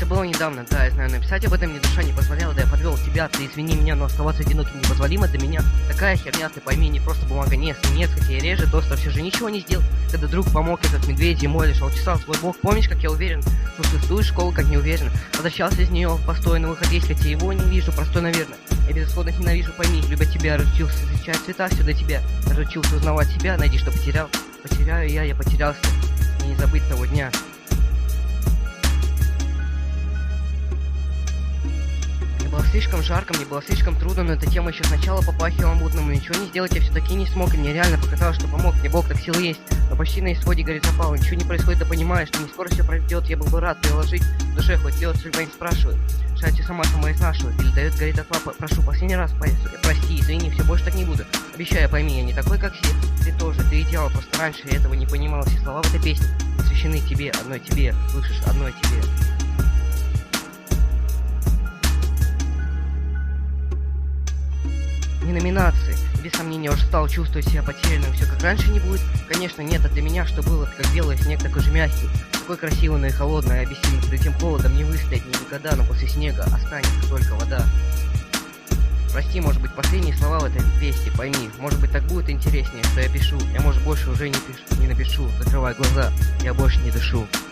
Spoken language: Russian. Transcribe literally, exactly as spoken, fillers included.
было недавно, да, я знаю, написать об этом мне душа не позволяла, да я подвел тебя, ты извини меня, но оставаться одиноким непозволимо для меня. Такая херня, ты пойми, не просто бумага, не свинец, хотя и режет, остро все же ничего не сделал. Когда друг помог, этот медведь ему лишал, чесал свой бог, помнишь, как я уверен, что существует школа, как не уверен. Возвращался из нее, постой, на выход есть, хотя его не вижу, простой, наверное. Я безысходно ненавижу, пойми, любя тебя, разучился встречать цвета все до тебя, разучился узнавать себя, найди, что потерял. Потеряю я, я потерялся, и не забыть того дня. Мне было слишком жарко, мне было слишком трудно, но эта тема еще сначала попахивала мутным, и ничего не сделать я все-таки не смог, и мне реально показалось, что помог, мне Бог так силы есть, но почти на исходе горит запал, ничего не происходит, да понимаешь, что не скоро все пройдет, я был бы рад приложить в душе хоть лед, судьба не спрашивает, Шати сама сама изнашивает, или дает, горит от лапы, прошу, последний раз, прости, извини, все, больше так не буду, обещаю, пойми, я не такой, как все, ты тоже, ты идеал, просто раньше я этого не понимал, все слова в этой песне посвящены тебе, одной тебе, слышишь, одной тебе. Не номинации. Без сомнения, уже стал чувствовать себя потерянным. Все как раньше не будет. Конечно, нет, а для меня что было, как белый снег, такой же мягкий. Такой красивый, но и холодный, а объяснимо, перед этим холодом не выстоять ни никогда, но после снега останется только вода. Прости, может быть, последние слова в этой песне, пойми. Может быть, так будет интереснее, что я пишу. Я, может, больше уже не пишу, не напишу. Закрывай глаза, я больше не дышу.